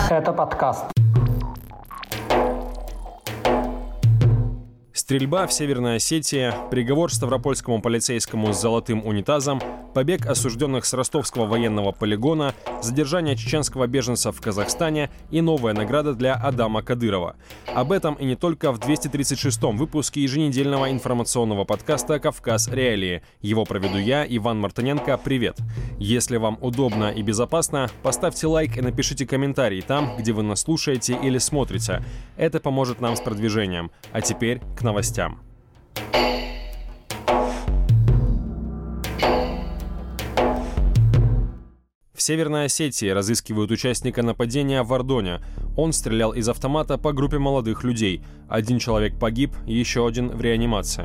Это подкаст. Стрельба в Северной Осетии, приговор ставропольскому полицейскому с золотым унитазом, побег осужденных с ростовского военного полигона, задержание чеченского беженца в Казахстане и новая награда для Адама Кадырова. Об этом и не только в 236-м выпуске еженедельного информационного подкаста «Кавказ. Реалии». Его проведу я, Иван Мартыненко. Привет! Если вам удобно и безопасно, поставьте лайк и напишите комментарий там, где вы нас слушаете или смотрите. Это поможет нам с продвижением. А теперь к новостям. В Северной Осетии разыскивают участника нападения в Ордоне. Он стрелял из автомата по группе молодых людей. 1 человек погиб, еще 1 в реанимации.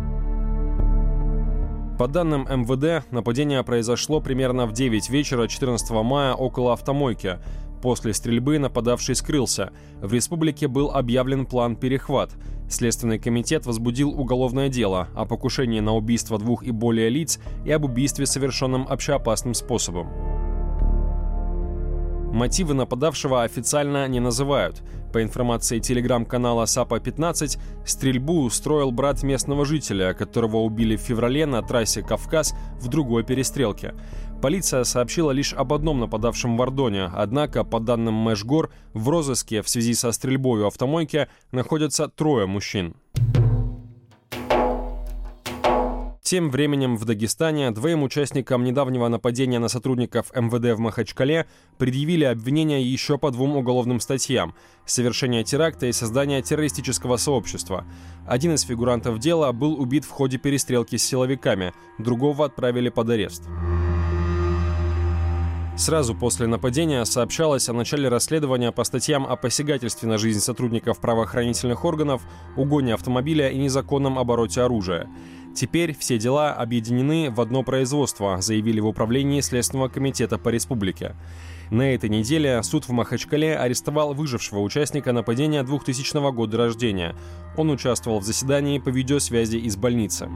По данным МВД, нападение произошло примерно в 9 вечера 14 мая около автомойки. После стрельбы нападавший скрылся. В республике был объявлен план «Перехват». Следственный комитет возбудил уголовное дело о покушении на убийство 2 и более лиц и об убийстве, совершенном общеопасным способом. Мотивы нападавшего официально не называют. По информации телеграм-канала САПа-15, стрельбу устроил брат местного жителя, которого убили в феврале на трассе Кавказ в другой перестрелке. Полиция сообщила лишь об одном нападавшем в Ордоне, однако, по данным Мэшгор, в розыске в связи со стрельбой у автомойки находятся 3 мужчин. Тем временем в Дагестане 2 участникам недавнего нападения на сотрудников МВД в Махачкале предъявили обвинения еще по 2 уголовным статьям – совершение теракта и создание террористического сообщества. Один из фигурантов дела был убит в ходе перестрелки с силовиками, другого отправили под арест. Сразу после нападения сообщалось о начале расследования по статьям о посягательстве на жизнь сотрудников правоохранительных органов, угоне автомобиля и незаконном обороте оружия. Теперь все дела объединены в одно производство, заявили в управлении Следственного комитета по республике. На этой неделе суд в Махачкале арестовал выжившего участника нападения 2000 года рождения. Он участвовал в заседании по видеосвязи из больницы.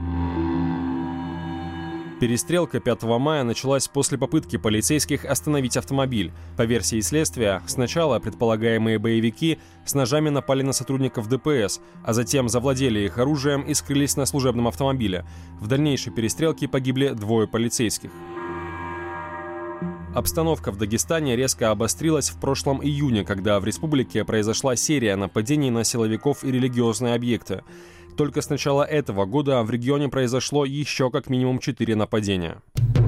Перестрелка 5 мая началась после попытки полицейских остановить автомобиль. По версии следствия, сначала предполагаемые боевики с ножами напали на сотрудников ДПС, а затем завладели их оружием и скрылись на служебном автомобиле. В дальнейшей перестрелке погибли 2 полицейских. Обстановка в Дагестане резко обострилась в прошлом июне, когда в республике произошла серия нападений на силовиков и религиозные объекты. Только с начала этого года в регионе произошло еще как минимум 4 нападения.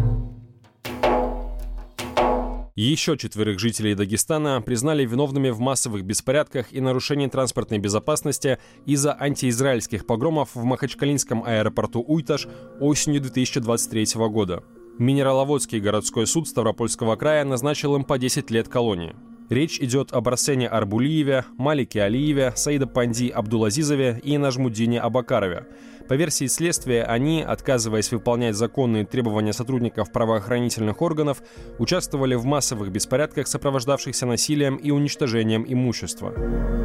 Еще 4 жителей Дагестана признали виновными в массовых беспорядках и нарушении транспортной безопасности из-за антиизраильских погромов в махачкалинском аэропорту Уйташ осенью 2023 года. Минераловодский городской суд Ставропольского края назначил им по 10 лет колонии. Речь идет об Арсене Арбулиеве, Малике Алиеве, Саида Панди Абдулазизове и Нажмуддине Абакарове. По версии следствия, они, отказываясь выполнять законные требования сотрудников правоохранительных органов, участвовали в массовых беспорядках, сопровождавшихся насилием и уничтожением имущества.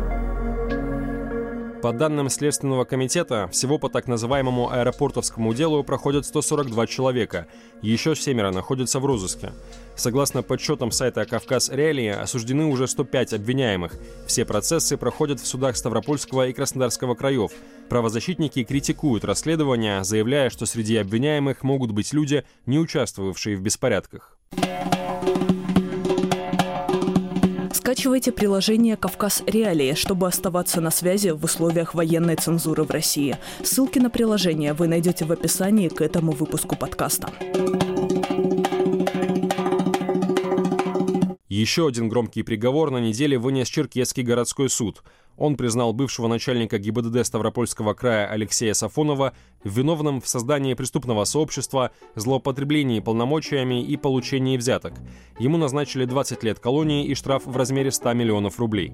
По данным Следственного комитета, всего по так называемому аэропортовскому делу проходят 142 человека. Еще 7 находятся в розыске. Согласно подсчетам сайта «Кавказ. Реалии», осуждены уже 105 обвиняемых. Все процессы проходят в судах Ставропольского и Краснодарского краев. Правозащитники критикуют расследование, заявляя, что среди обвиняемых могут быть люди, не участвовавшие в беспорядках. Скачивайте приложение «Кавказ. Реалии», чтобы оставаться на связи в условиях военной цензуры в России. Ссылки на приложение вы найдете в описании к этому выпуску подкаста. Еще один громкий приговор на неделе вынес Черкесский городской суд. Он признал бывшего начальника ГИБДД Ставропольского края Алексея Сафонова виновным в создании преступного сообщества, злоупотреблении полномочиями и получении взяток. Ему назначили 20 лет колонии и штраф в размере 100 миллионов рублей.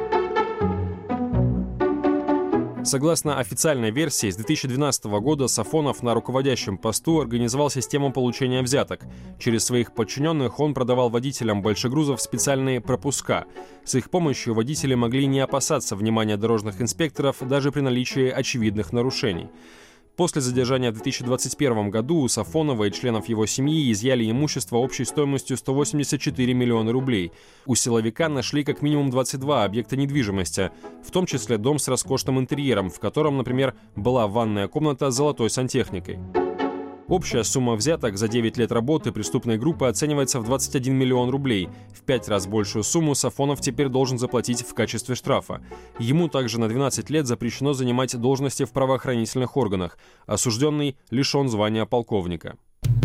Согласно официальной версии, с 2012 года Сафонов на руководящем посту организовал систему получения взяток. Через своих подчиненных он продавал водителям большегрузов специальные пропуска. С их помощью водители могли не опасаться внимания дорожных инспекторов даже при наличии очевидных нарушений. После задержания в 2021 году у Сафонова и членов его семьи изъяли имущество общей стоимостью 184 миллиона рублей. У силовика нашли как минимум 22 объекта недвижимости, в том числе дом с роскошным интерьером, в котором, например, была ванная комната с золотой сантехникой. Общая сумма взяток за 9 лет работы преступной группы оценивается в 21 миллион рублей. В 5 раз большую сумму Сафонов теперь должен заплатить в качестве штрафа. Ему также на 12 лет запрещено занимать должности в правоохранительных органах. Осужденный лишен звания полковника.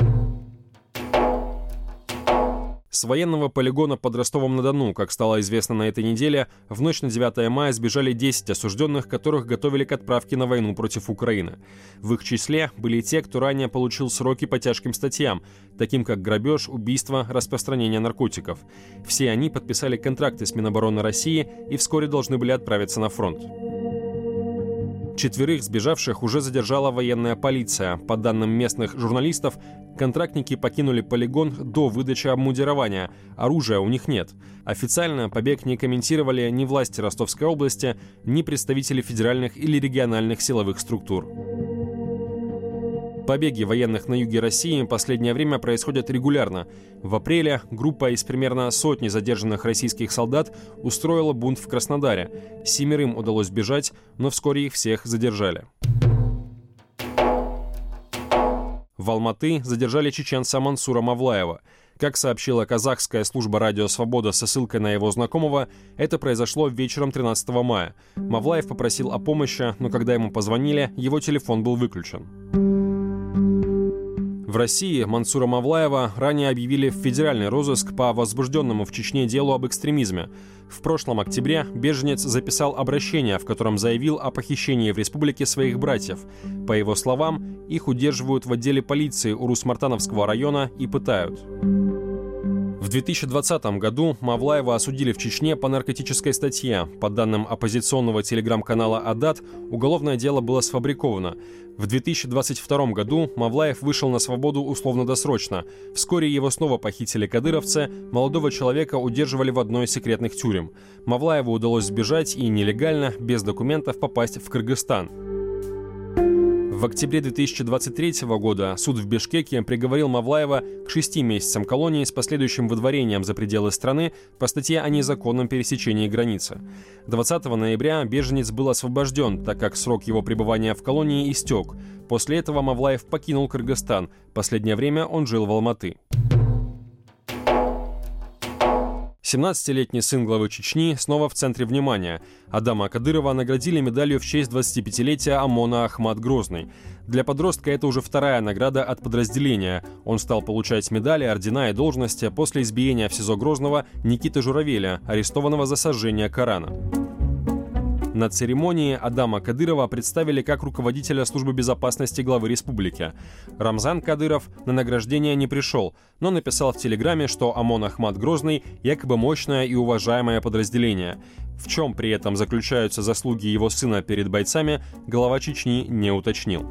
С военного полигона под Ростовом-на-Дону, как стало известно на этой неделе, в ночь на 9 мая сбежали 10 осужденных, которых готовили к отправке на войну против Украины. В их числе были те, кто ранее получил сроки по тяжким статьям, таким как грабеж, убийство, распространение наркотиков. Все они подписали контракты с Минобороны России и вскоре должны были отправиться на фронт. 4 сбежавших уже задержала военная полиция. По данным местных журналистов, контрактники покинули полигон до выдачи обмундирования. Оружия у них нет. Официально побег не комментировали ни власти Ростовской области, ни представители федеральных или региональных силовых структур. Побеги военных на юге России в последнее время происходят регулярно. В апреле группа из примерно сотни задержанных российских солдат устроила бунт в Краснодаре. 7 удалось бежать, но вскоре их всех задержали. В Алматы задержали чеченца Мансура Мавлаева. Как сообщила казахская служба «Радио Свобода» со ссылкой на его знакомого, это произошло вечером 13 мая. Мавлаев попросил о помощи, но когда ему позвонили, его телефон был выключен. В России Мансура Мавлаева ранее объявили в федеральный розыск по возбужденному в Чечне делу об экстремизме. В прошлом октябре беженец записал обращение, в котором заявил о похищении в республике своих братьев. По его словам, их удерживают в отделе полиции Урус-Мартановского района и пытают. В 2020 году Мавлаева осудили в Чечне по наркотической статье. По данным оппозиционного телеграм-канала «Адат», уголовное дело было сфабриковано. В 2022 году Мавлаев вышел на свободу условно-досрочно. Вскоре его снова похитили кадыровцы, молодого человека удерживали в одной из секретных тюрем. Мавлаеву удалось сбежать и нелегально, без документов, попасть в Кыргызстан. В октябре 2023 года суд в Бишкеке приговорил Мавлаева к 6 месяцам колонии с последующим выдворением за пределы страны по статье о незаконном пересечении границы. 20 ноября беженец был освобожден, так как срок его пребывания в колонии истек. После этого Мавлаев покинул Кыргызстан. Последнее время он жил в Алматы. 17-летний сын главы Чечни снова в центре внимания. Адама Кадырова наградили медалью в честь 25-летия ОМОНа Ахмат Грозный. Для подростка это уже вторая награда от подразделения. Он стал получать медали, ордена и должности после избиения в СИЗО Грозного Никиты Журавеля, арестованного за сожжение Корана. На церемонии Адама Кадырова представили как руководителя службы безопасности главы республики. Рамзан Кадыров на награждение не пришел, но написал в Телеграме, что ОМОН Ахмат Грозный якобы мощное и уважаемое подразделение. В чем при этом заключаются заслуги его сына перед бойцами, глава Чечни не уточнил.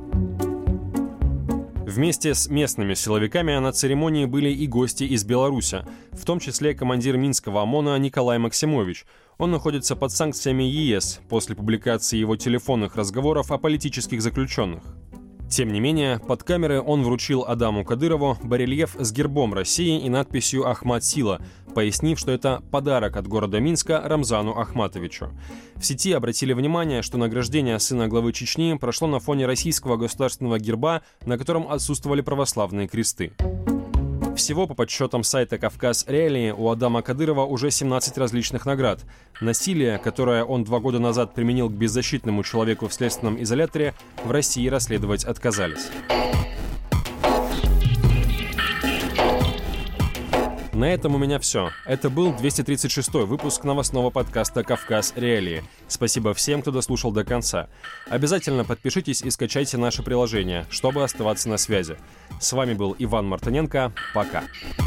Вместе с местными силовиками на церемонии были и гости из Беларуси, в том числе командир Минского ОМОНа Николай Максимович. Он находится под санкциями ЕС после публикации его телефонных разговоров о политических заключенных. Тем не менее, под камеры он вручил Адаму Кадырову барельеф с гербом России и надписью «Ахмат Сила», пояснив, что это подарок от города Минска Рамзану Ахматовичу. В сети обратили внимание, что награждение сына главы Чечни прошло на фоне российского государственного герба, на котором отсутствовали православные кресты. Всего, по подсчетам сайта «Кавказ Реалии», у Адама Кадырова уже 17 различных наград. Насилие, которое он 2 года назад применил к беззащитному человеку в следственном изоляторе, в России расследовать отказались. На этом у меня все. Это был 236-й выпуск новостного подкаста «Кавказ Реалии». Спасибо всем, кто дослушал до конца. Обязательно подпишитесь и скачайте наше приложение, чтобы оставаться на связи. С вами был Иван Мартыненко. Пока.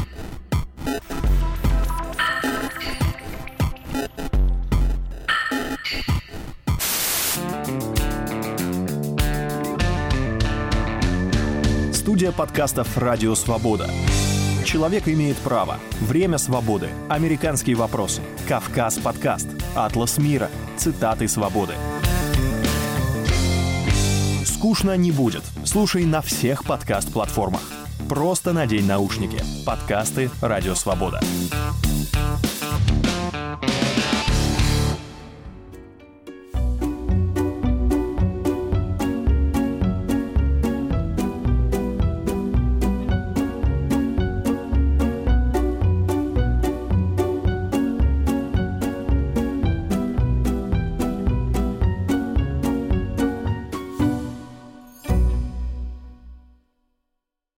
Студия подкастов «Радио Свобода». Человек имеет право. Время свободы. Американские вопросы. Кавказ подкаст. Атлас мира. Цитаты свободы. Скучно не будет. Слушай на всех подкаст-платформах. Просто надень наушники. Подкасты «Радио Свобода».